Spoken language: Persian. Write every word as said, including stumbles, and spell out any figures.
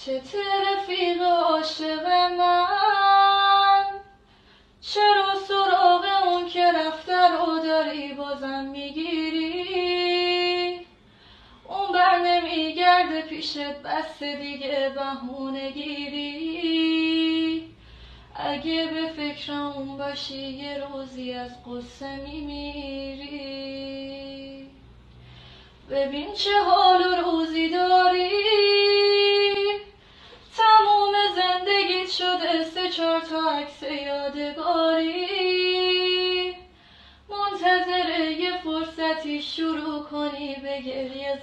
چته رفیق عاشق من، چرا سراغ اون که رفته رو داری بازم میگیری؟ اون بر نمیگرده پیشت، بس دیگه بهونه گیری. اگه به فکر اون باشی یه روزی از قصه میمیری. ببین چه حال و روزی داری، تموم زندگیت شده سه چهار تا عکس یادگاری. منتظر یه فرصتی شروع کنی به گریه